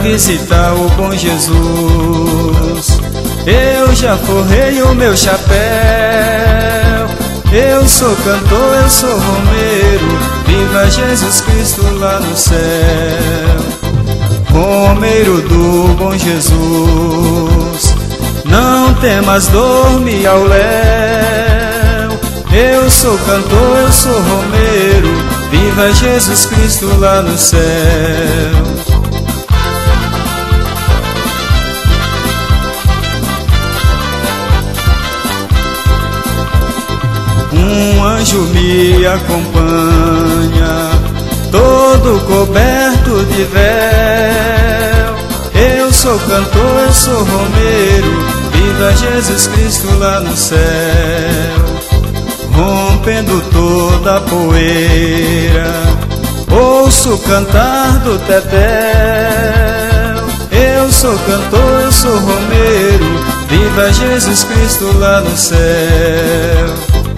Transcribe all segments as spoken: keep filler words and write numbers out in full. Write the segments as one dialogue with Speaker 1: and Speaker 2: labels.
Speaker 1: visitar o bom Jesus. Eu já forrei o meu chapéu, eu sou cantor, eu sou romeiro, viva Jesus Cristo lá no céu. Romeiro do bom Jesus, não temas, dorme ao léu. Eu sou cantor, eu sou romeiro, viva Jesus Cristo lá no céu. Um anjo me acompanha, todo coberto de véu. Eu sou cantor, eu sou romeiro, viva Jesus Cristo lá no céu. Rompendo toda a poeira, ouço cantar do tetel. Eu sou cantor, eu sou romeiro, viva Jesus Cristo lá no céu.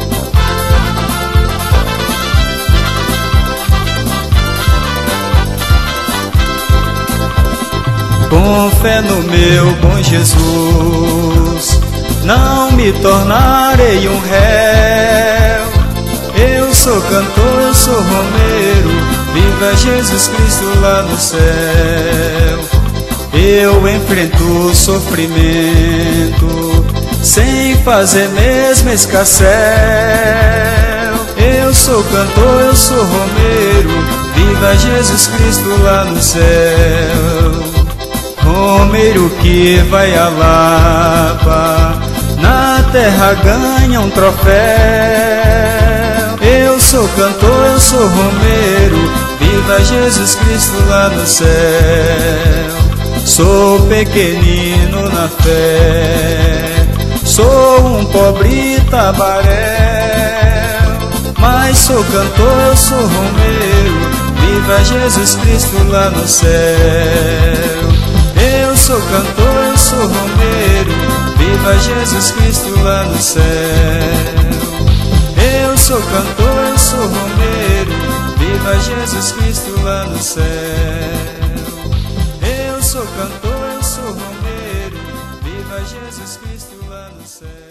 Speaker 1: Com fé no meu bom Jesus, não me tornarei um réu. Eu sou cantor, eu sou romeiro, viva Jesus Cristo lá no céu. Eu enfrento o sofrimento sem fazer mesmo escarcéu. Eu sou cantor, eu sou romeiro, viva Jesus Cristo lá no céu. Romeiro que vai à Lapa, na terra ganha um troféu. Eu sou cantor, eu sou romeiro, viva Jesus Cristo lá no céu. Sou pequenino na fé, sou um pobre tabaréu, mas sou cantor, eu sou romeiro, viva Jesus Cristo lá no céu. Eu sou cantor, eu sou romeiro, viva Jesus Cristo lá no céu. Eu sou cantor, eu sou romeiro, viva Jesus Cristo lá no céu. Eu sou cantor, eu sou romeiro, viva Jesus Cristo lá no céu.